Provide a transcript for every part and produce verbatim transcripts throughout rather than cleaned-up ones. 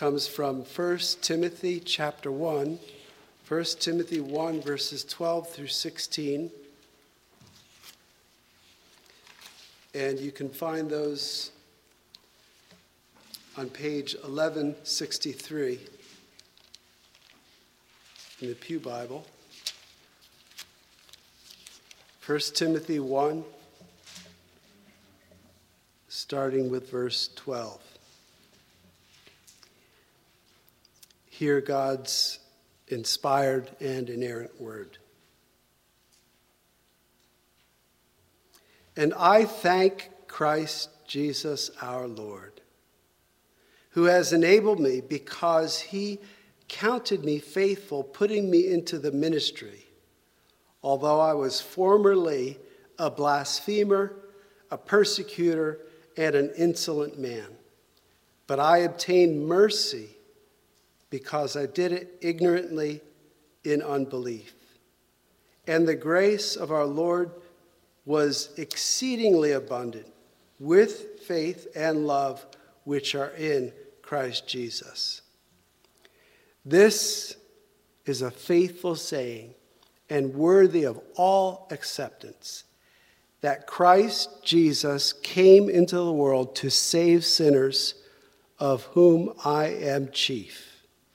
comes from First Timothy chapter one, First Timothy one, verses twelve through sixteen. And you can find those on page eleven sixty-three in the Pew Bible. First Timothy one, starting with verse twelve. Hear God's inspired and inerrant word. And I thank Christ Jesus our Lord, who has enabled me because he counted me faithful, putting me into the ministry, although I was formerly a blasphemer, a persecutor, and an insolent man. But I obtained mercy because I did it ignorantly in unbelief. And the grace of our Lord was exceedingly abundant with faith and love which are in Christ Jesus. This is a faithful saying and worthy of all acceptance, that Christ Jesus came into the world to save sinners, of whom I am chief.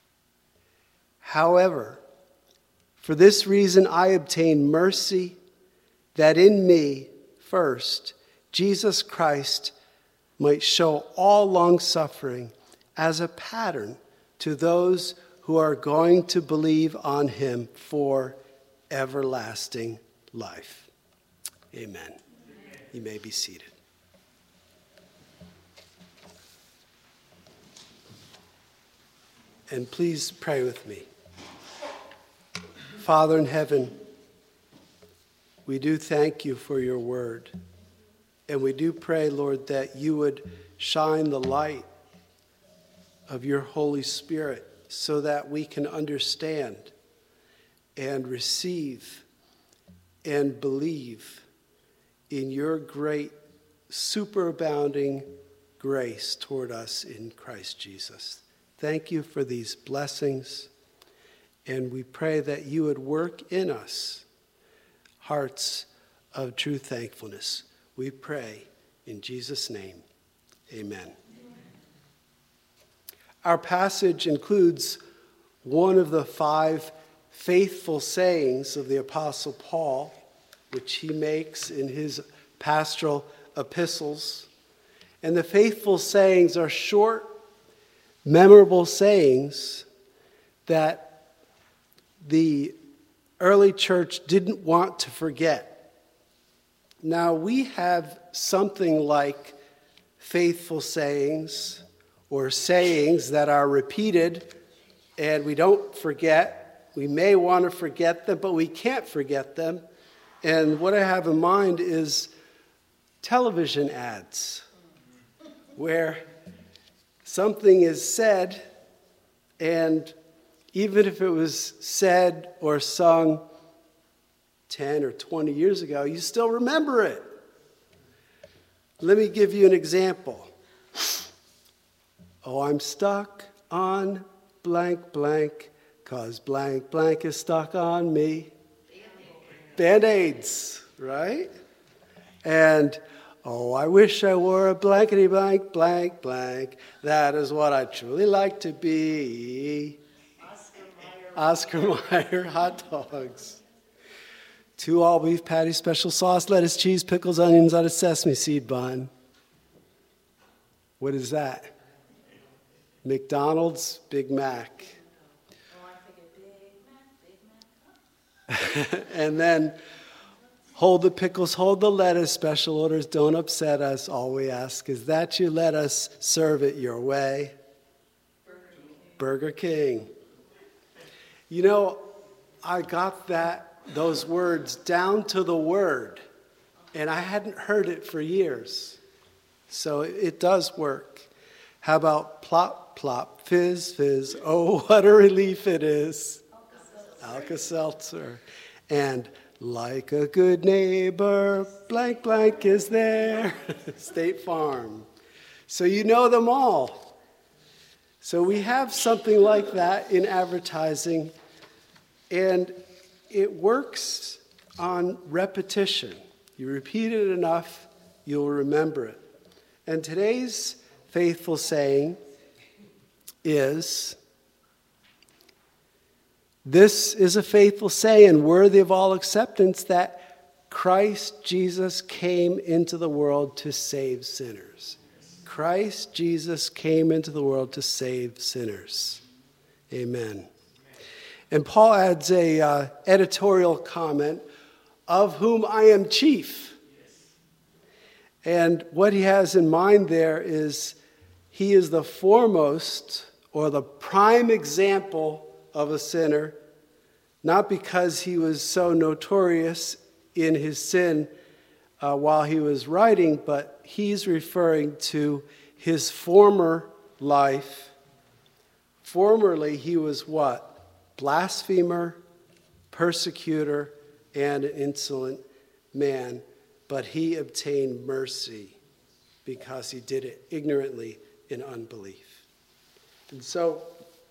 However, for this reason I obtained mercy, that in me first Jesus Christ might show all long-suffering as a pattern to those who are going to believe on him for everlasting life. Amen. Amen. You may be seated. And please pray with me. Father in heaven, we do thank you for your word. And we do pray, Lord, that you would shine the light of your Holy Spirit so that we can understand and receive and believe in your great superabounding grace toward us in Christ Jesus. Thank you for these blessings. And we pray that you would work in us hearts of true thankfulness. We pray in Jesus' name. Amen. Amen. Our passage includes one of the five faithful sayings of the Apostle Paul, which he makes in his pastoral epistles. And the faithful sayings are short, memorable sayings that the early church didn't want to forget. Now, we have something like faithful sayings or sayings that are repeated and we don't forget. We may want to forget them, but we can't forget them. And what I have in mind is television ads where something is said, and even if it was said or sung ten or twenty years ago, you still remember it. Let me give you an example. Oh, I'm stuck on blank blank, 'cause blank blank is stuck on me. Band-Aids, right? And oh, I wish I wore a blankety blank blank blank. That is what I truly like to be. Oscar Mayer hot dogs. Two all-beef patties, special sauce, lettuce, cheese, pickles, onions on a sesame seed bun. What is that? McDonald's Big Mac. Oh, I think a Big Mac, Big Mac. And then, hold the pickles, hold the lettuce, special orders, don't upset us. All we ask is that you let us serve it your way. Burger King. Burger King. You know, I got that, those words down to the word, and I hadn't heard it for years. So it, it does work. How about plop, plop, fizz, fizz, oh, what a relief it is. Alka-Seltzer. And like a good neighbor, blank, blank is there. State Farm. So you know them all. So we have something like that in advertising, and it works on repetition. You repeat it enough, you'll remember it. And today's faithful saying is, this is a faithful saying worthy of all acceptance, that Christ Jesus came into the world to save sinners. Christ Jesus came into the world to save sinners. Amen. And Paul adds a uh, editorial comment, of whom I am chief. And what he has in mind there is he is the foremost or the prime example of a sinner, not because he was so notorious in his sin uh, while he was writing, but he's referring to his former life. Formerly, he was what? Blasphemer, persecutor, and an insolent man. But he obtained mercy because he did it ignorantly in unbelief. And so,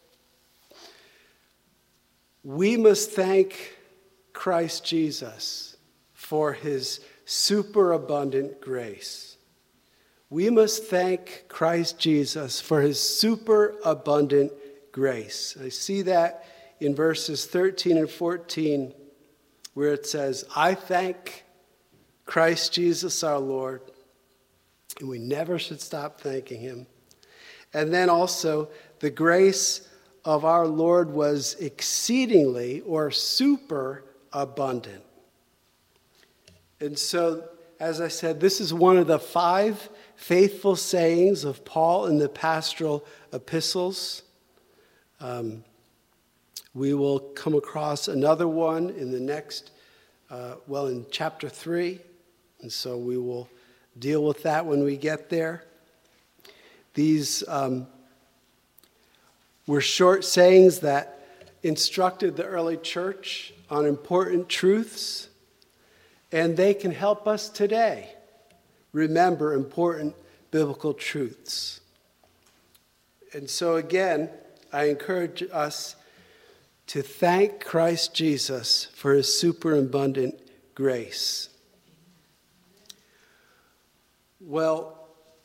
we must thank Christ Jesus for his superabundant grace. We must thank Christ Jesus for his superabundant grace. I see that in verses thirteen and fourteen, where it says, I thank Christ Jesus our Lord, and we never should stop thanking him. And then also, the grace of our Lord was exceedingly or super abundant. And so, as I said, this is one of the five faithful sayings of Paul in the pastoral epistles. Um, we will come across another one in the next, uh, well, in chapter three. And so we will deal with that when we get there. These um, were short sayings that instructed the early church on important truths, and they can help us today remember important biblical truths. And so again, I encourage us to thank Christ Jesus for his superabundant grace. Well,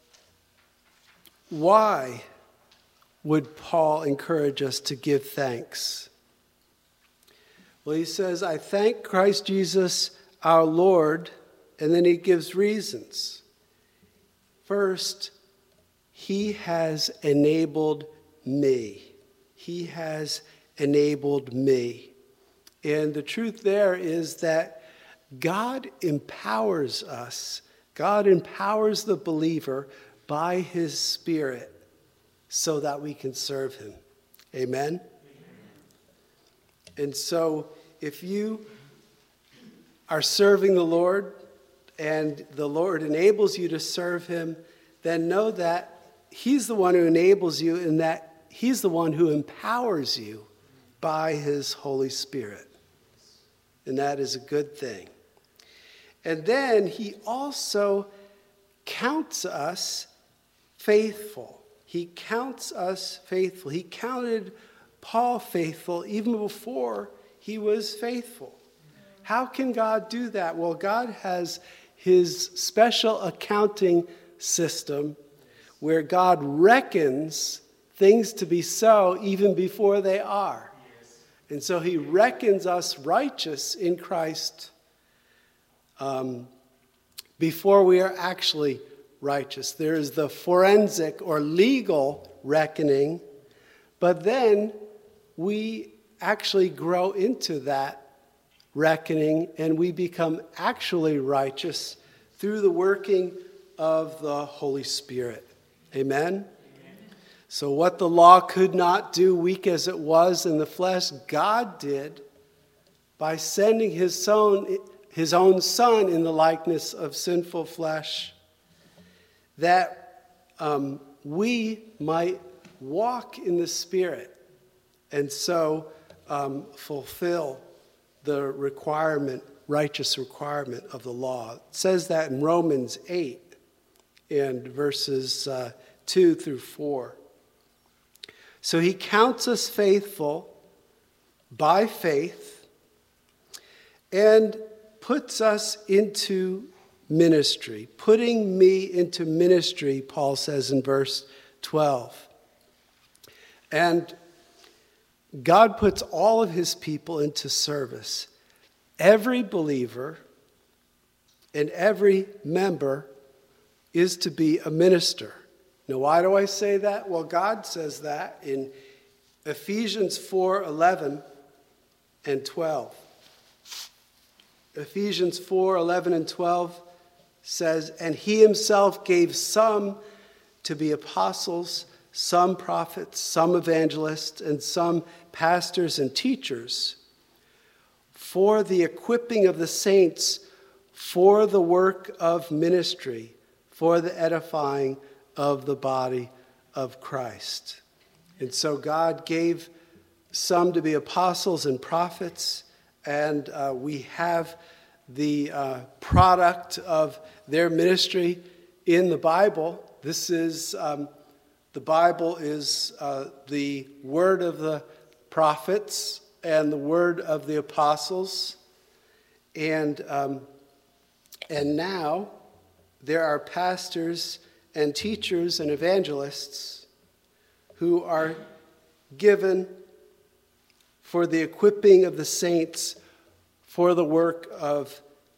why would Paul encourage us to give thanks? Well, he says, I thank Christ Jesus our Lord, and then he gives reasons. First, he has enabled me. He has enabled me. And the truth there is that God empowers us. God empowers the believer by his Spirit so that we can serve him. Amen? Amen. And so if you are serving the Lord and the Lord enables you to serve him, then know that he's the one who enables you and that he's the one who empowers you by his Holy Spirit. And that is a good thing. And then he also counts us faithful. He counts us faithful. He counted Paul faithful even before he was faithful. How can God do that? Well, God has his special accounting system where God reckons things to be so even before they are. And so he reckons us righteous in Christ um, before we are actually righteous. There is the forensic or legal reckoning, but then we actually grow into that reckoning and we become actually righteous through the working of the Holy Spirit. Amen? So what the law could not do, weak as it was in the flesh, God did by sending his own, his own Son in the likeness of sinful flesh, that um, we might walk in the Spirit and so um, fulfill the requirement, righteous requirement of the law. It says that in Romans eight and verses uh, two through four. So he counts us faithful by faith and puts us into ministry. Putting me into ministry, Paul says in verse twelve. And God puts all of his people into service. Every believer and every member is to be a minister. Now, why do I say that? Well, God says that in Ephesians four eleven and twelve. Ephesians four eleven and twelve says, "And he himself gave some to be apostles, some prophets, some evangelists, and some pastors and teachers, for the equipping of the saints, for the work of ministry, for the edifying of the body of Christ." And so God gave some to be apostles and prophets, and uh, we have the uh, product of their ministry in the Bible. This is, um, the Bible is uh, the word of the prophets and the word of the apostles. And, um, and now there are pastors and teachers and evangelists who are given for the equipping of the saints for the work of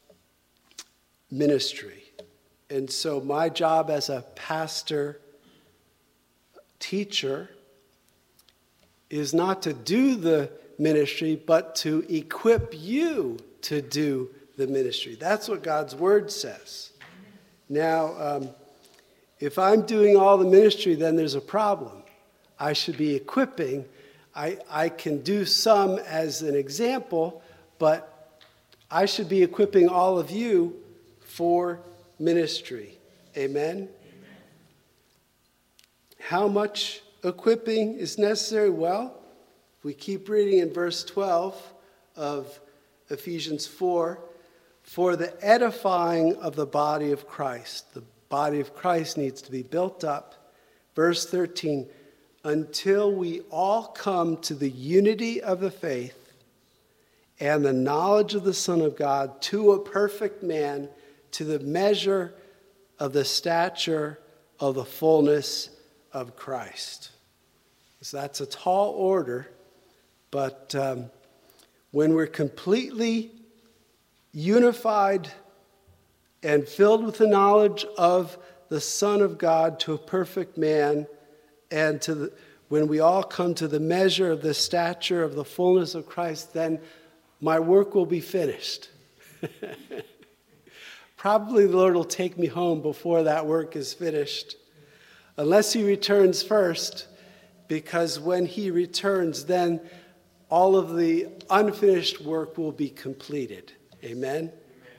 ministry. And so my job as a pastor teacher is not to do the ministry, but to equip you to do the ministry. That's what God's word says. Now, um, if I'm doing all the ministry, then there's a problem. I should be equipping. I, I can do some as an example, but I should be equipping all of you for ministry. Amen? Amen. How much equipping is necessary? Well, we keep reading in verse twelve of Ephesians four, for the edifying of the body of Christ. The body of Christ needs to be built up. Verse thirteen, until we all come to the unity of the faith and the knowledge of the Son of God, to a perfect man, to the measure of the stature of the fullness of Christ. So that's a tall order, but um, when we're completely unified and filled with the knowledge of the Son of God to a perfect man, and to the, when we all come to the measure of the stature of the fullness of Christ, then my work will be finished. Probably the Lord will take me home before that work is finished, unless he returns first, because when he returns, then all of the unfinished work will be completed. Amen? Amen.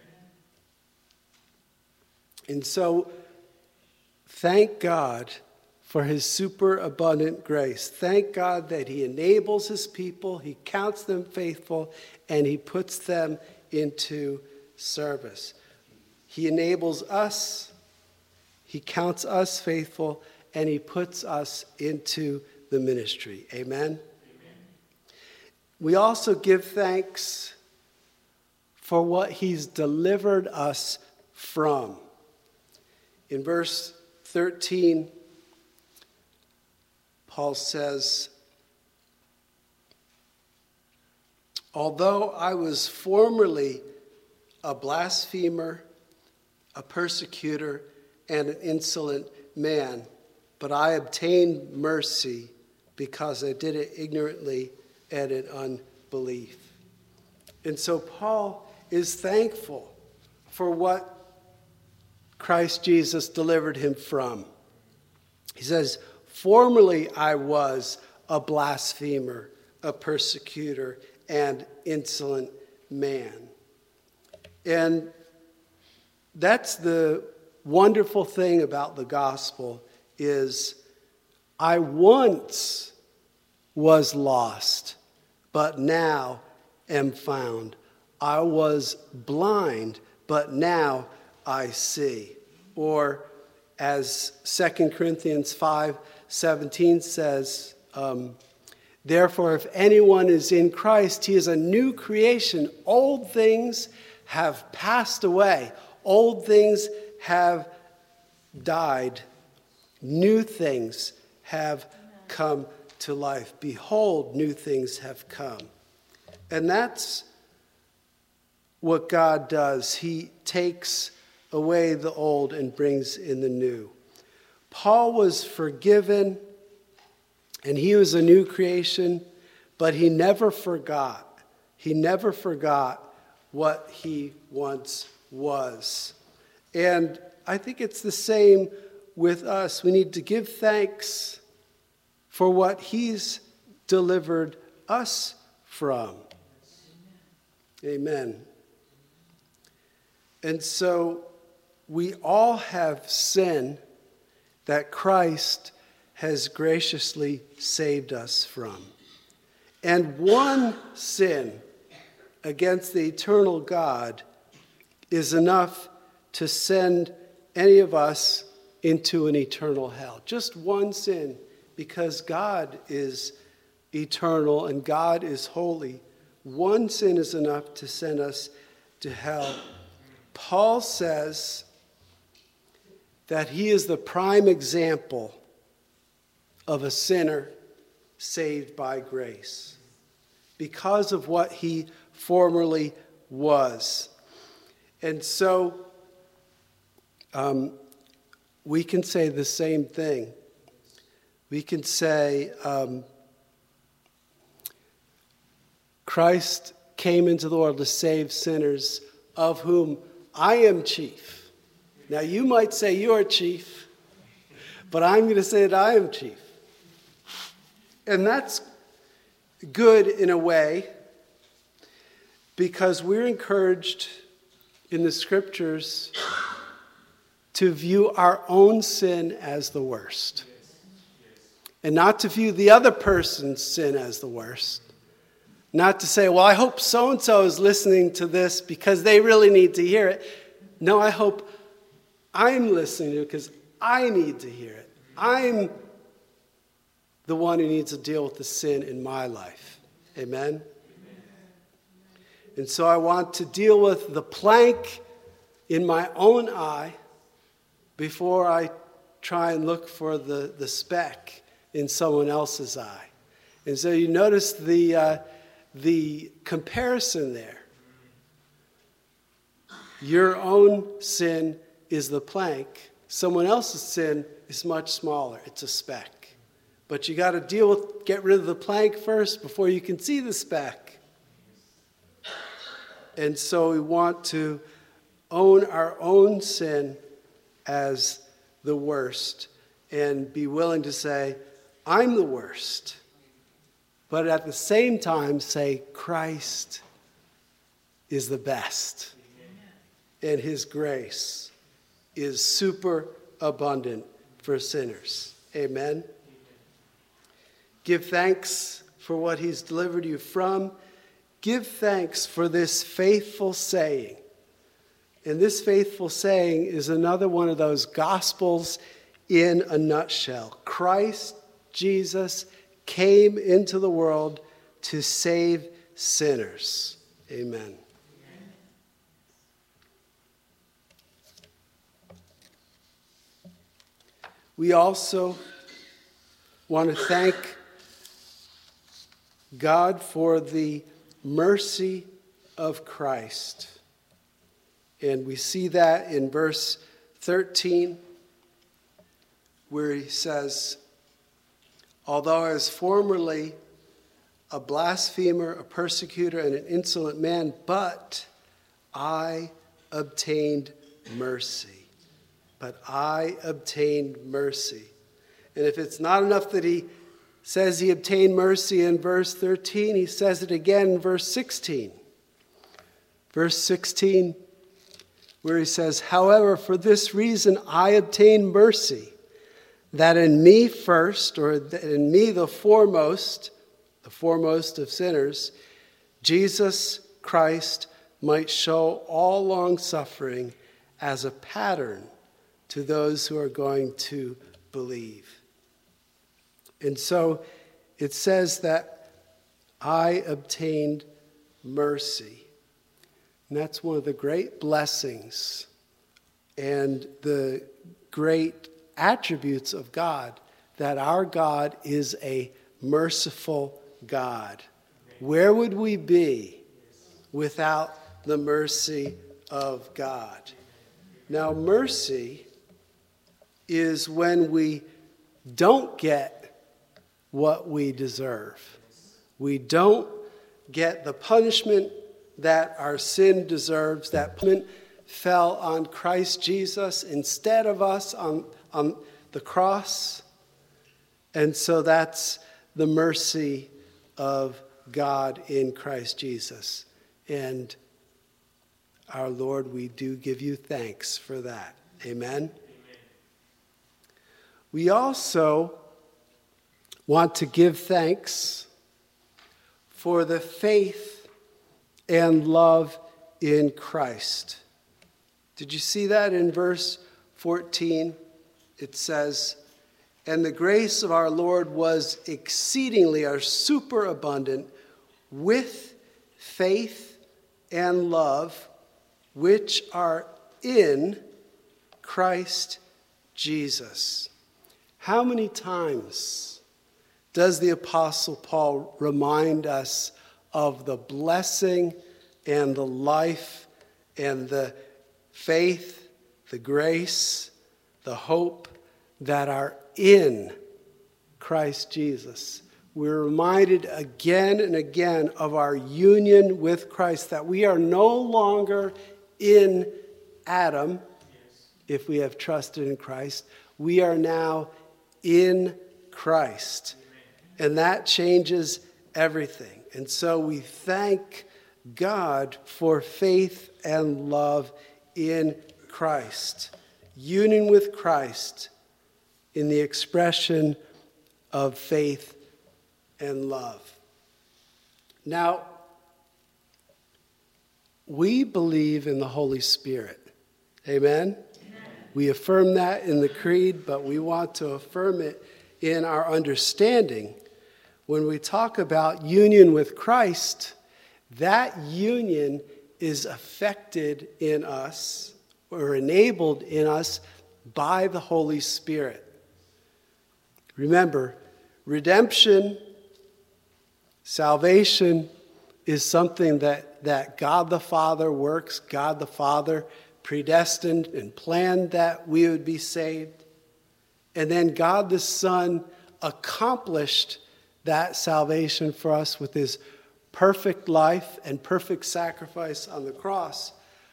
And so, thank God for his superabundant grace. Thank God that he enables his people, he counts them faithful, and he puts them into service. He enables us, he counts us faithful, and he puts us into the ministry. Amen? Amen. We also give thanks for what he's delivered us from. In verse thirteen, Paul says, although I was formerly a blasphemer, a persecutor, and an insolent man, but I obtained mercy because I did it ignorantly and in unbelief. And so Paul is thankful for what Christ Jesus delivered him from. He says, formerly I was a blasphemer, a persecutor, and insolent man. And that's the wonderful thing about the gospel is I once was lost, but now am found. I was blind, but now I see. Or as Second Corinthians five seventeen says, Um, Therefore, if anyone is in Christ, he is a new creation. Old things have passed away. Old things have died. New things have come to life. Behold, new things have come. And that's what God does. He takes away the old and brings in the new. Paul was forgiven, and he was a new creation, but he never forgot. He never forgot what he once was. And I think it's the same with us. We need to give thanks for what he's delivered us from. Amen. And so we all have sin that Christ has graciously saved us from. And one sin against the eternal God is enough to send any of us into an eternal hell. Just one sin, because God is eternal and God is holy. One sin is enough to send us to hell. Paul says that he is the prime example of a sinner saved by grace because of what he formerly was. And so um, we can say the same thing. We can say um, Christ came into the world to save sinners, of whom I am chief. Now you might say you're chief, but I'm going to say that I am chief. And that's good in a way, because we're encouraged in the scriptures to view our own sin as the worst. And not to view the other person's sin as the worst. Not to say, well, I hope so-and-so is listening to this because they really need to hear it. No, I hope I'm listening to it because I need to hear it. I'm the one who needs to deal with the sin in my life. Amen? Amen? And so I want to deal with the plank in my own eye before I try and look for the, the speck in someone else's eye. And so you notice the, uh, the comparison there. Your own sin is the plank. Someone else's sin is much smaller. It's a speck. But you got to deal with, get rid of the plank first before you can see the speck. And so we want to own our own sin as the worst and be willing to say, I'm the worst. But at the same time say, Christ is the best. And his grace is super abundant for sinners. Amen. Give thanks for what he's delivered you from. Give thanks for this faithful saying. And this faithful saying is another one of those gospels in a nutshell. Christ Jesus came into the world to save sinners. Amen. We also want to thank God for the mercy of Christ. And we see that in verse thirteen, where he says, although I was formerly a blasphemer, a persecutor, and an insolent man, but I obtained mercy. But I obtained mercy. And if it's not enough that he says he obtained mercy in verse thirteen, he says it again in verse sixteen. Verse sixteen, where he says, however, for this reason I obtained mercy, that in me first, or that in me the foremost, the foremost of sinners, Jesus Christ might show all long suffering as a pattern to those who are going to believe. And so it says that I obtained mercy. And that's one of the great blessings and the great attributes of God, that our God is a merciful God. Where would we be without the mercy of God? Now, mercy is when we don't get what we deserve. We don't get the punishment that our sin deserves. That punishment fell on Christ Jesus instead of us on, on the cross. And so that's the mercy of God in Christ Jesus. And our Lord, we do give you thanks for that. Amen? Amen. We also want to give thanks for the faith and love in Christ. Did you see that in verse fourteen? It says, and the grace of our Lord was exceedingly or superabundant with faith and love, which are in Christ Jesus. How many times does the Apostle Paul remind us of the blessing and the life and the faith, the grace, the hope that are in Christ Jesus? We're reminded again and again of our union with Christ, that we are no longer in Adam, if we have trusted in Christ. We are now in Christ. And that changes everything. And so we thank God for faith and love in Christ. Union with Christ in the expression of faith and love. Now, we believe in the Holy Spirit. Amen? Amen? We affirm that in the creed, but we want to affirm it in our understanding. When we talk about union with Christ, that union is affected in us or enabled in us by the Holy Spirit. Remember, redemption, salvation is something that, that God the Father works. God the Father predestined and planned that we would be saved. And then God the Son accomplished that salvation for us with his perfect life and perfect sacrifice on the cross.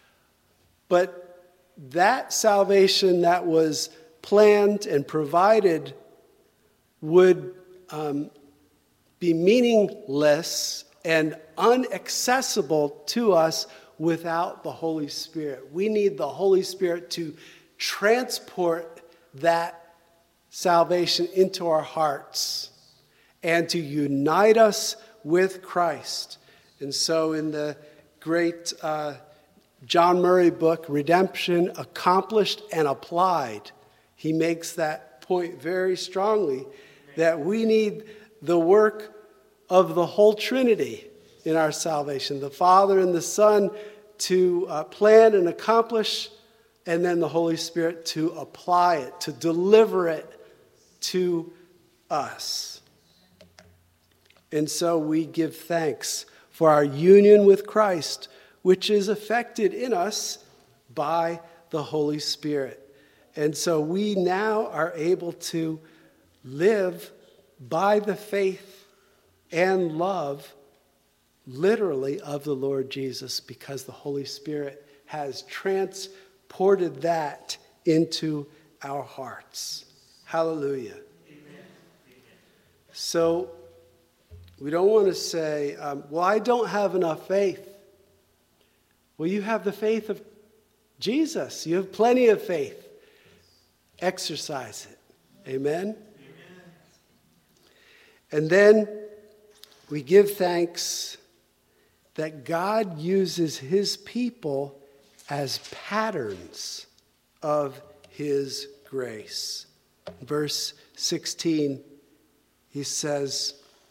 But that salvation that was planned and provided would um, be meaningless and inaccessible to us without the Holy Spirit. We need the Holy Spirit to transport that salvation into our hearts and to unite us with Christ. And so in the great uh, John Murray book, Redemption Accomplished and Applied, he makes that point very strongly, that we need the work of the whole Trinity in our salvation, the Father and the Son to uh, plan and accomplish, and then the Holy Spirit to apply it, to deliver it to us. And so we give thanks for our union with Christ, which is effected in us by the Holy Spirit. And so we now are able to live by the faith and love, literally, of the Lord Jesus, because the Holy Spirit has transported that into our hearts. Hallelujah. Amen. So we don't want to say, um, well, I don't have enough faith. Well, you have the faith of Jesus. You have plenty of faith. Exercise it. Amen? Amen. And then we give thanks that God uses his people as patterns of his grace. Verse sixteen, he says,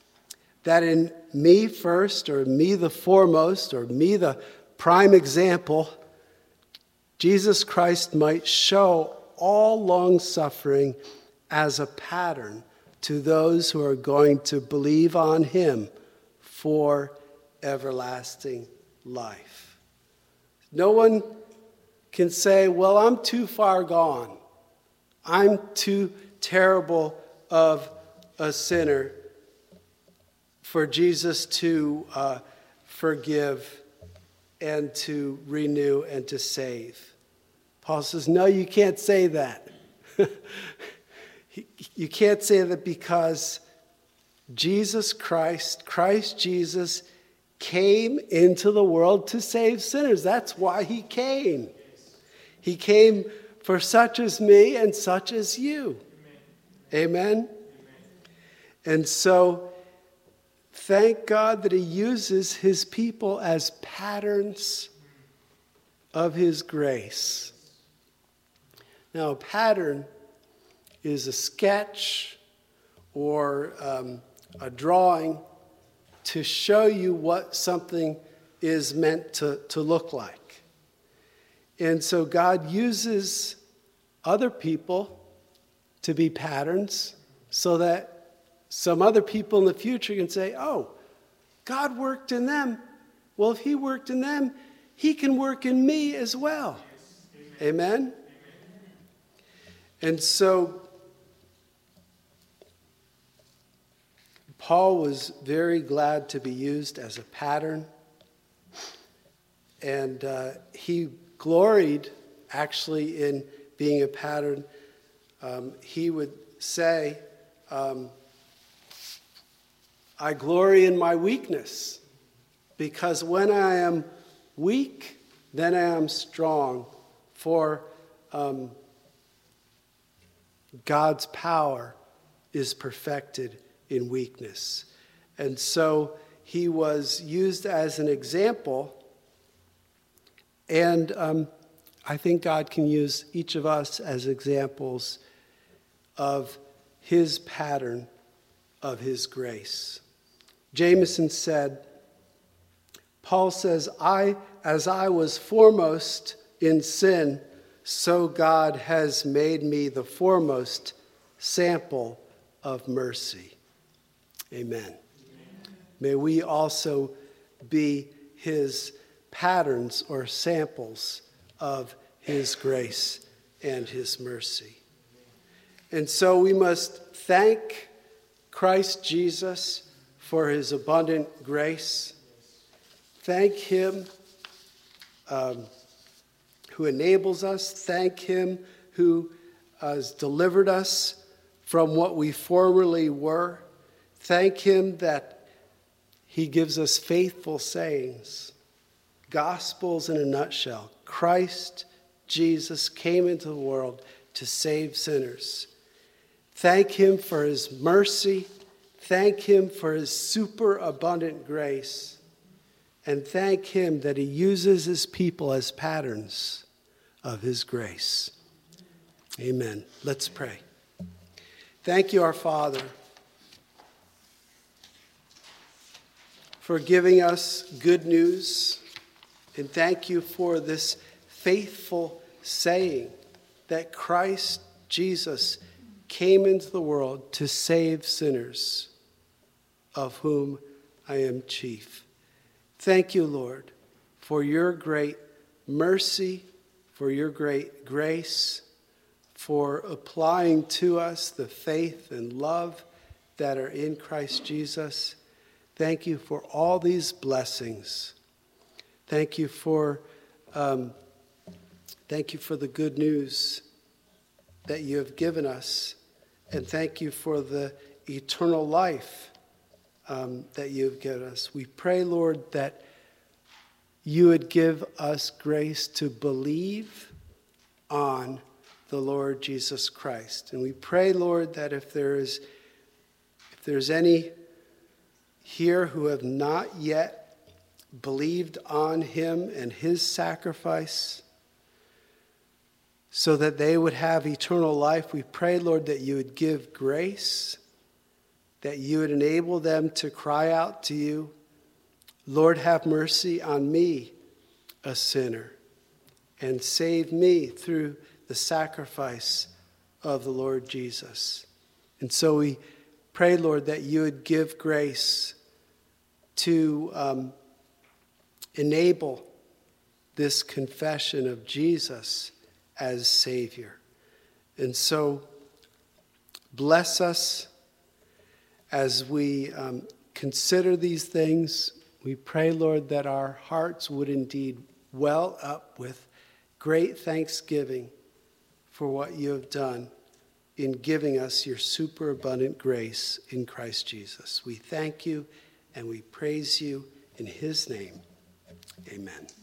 that in me first, or me the foremost, or me the prime example, Jesus Christ might show all long-suffering as a pattern to those who are going to believe on him for everlasting life. No one can say, well, I'm too far gone. I'm too terrible of a sinner for Jesus to uh, forgive and to renew and to save. Paul says, no, you can't say that. You can't say that because Jesus Christ, Christ Jesus, came into the world to save sinners. That's why he came. He came for such as me and such as you. Amen? Amen? And so, thank God that he uses his people as patterns of his grace. Now, a pattern is a sketch or um, a drawing to show you what something is meant to, to look like. And so God uses other people to be patterns so that some other people in the future can say, oh, God worked in them. Well, if he worked in them, he can work in me as well. Yes. Amen? Amen? And so Paul was very glad to be used as a pattern, and uh, he gloried actually in being a pattern. Um, he would say, um, I glory in my weakness, because when I am weak, then I am strong, for um, God's power is perfected in weakness. And so he was used as an example, and um, I think God can use each of us as examples of his pattern of his grace. Jameson said, Paul says, I, as I was foremost in sin, so God has made me the foremost sample of mercy. Amen. Amen. May we also be his patterns or samples of his grace and his mercy. And so we must thank Christ Jesus for his abundant grace. Thank him um, who enables us. Thank him who has delivered us from what we formerly were. Thank him that he gives us faithful sayings, gospels in a nutshell. Christ Jesus came into the world to save sinners. Thank him for his mercy. Thank him for his superabundant grace. And thank him that he uses his people as patterns of his grace. Amen. Let's pray. Thank you, our Father, for giving us good news. And thank you for this faithful saying that Christ Jesus came into the world to save sinners, of whom I am chief. Thank you, Lord, for your great mercy, for your great grace, for applying to us the faith and love that are in Christ Jesus. Thank you for all these blessings. Thank you for, um, thank you for the good news that you have given us. And thank you for the eternal life um, that you have given us. We pray, Lord, that you would give us grace to believe on the Lord Jesus Christ. And we pray, Lord, that if there is, if there's any here who have not yet believed on him and his sacrifice, so that they would have eternal life, we pray, Lord, that you would give grace that you would enable them to cry out to you, Lord, have mercy on me, a sinner, and save me through the sacrifice of the Lord Jesus. And so we pray, Lord, that you would give grace to um, enable this confession of Jesus as Savior. And so bless us as we um, consider these things. We pray, Lord, that our hearts would indeed well up with great thanksgiving for what you have done in giving us your superabundant grace in Christ Jesus. We thank you and we praise you in his name. Amen.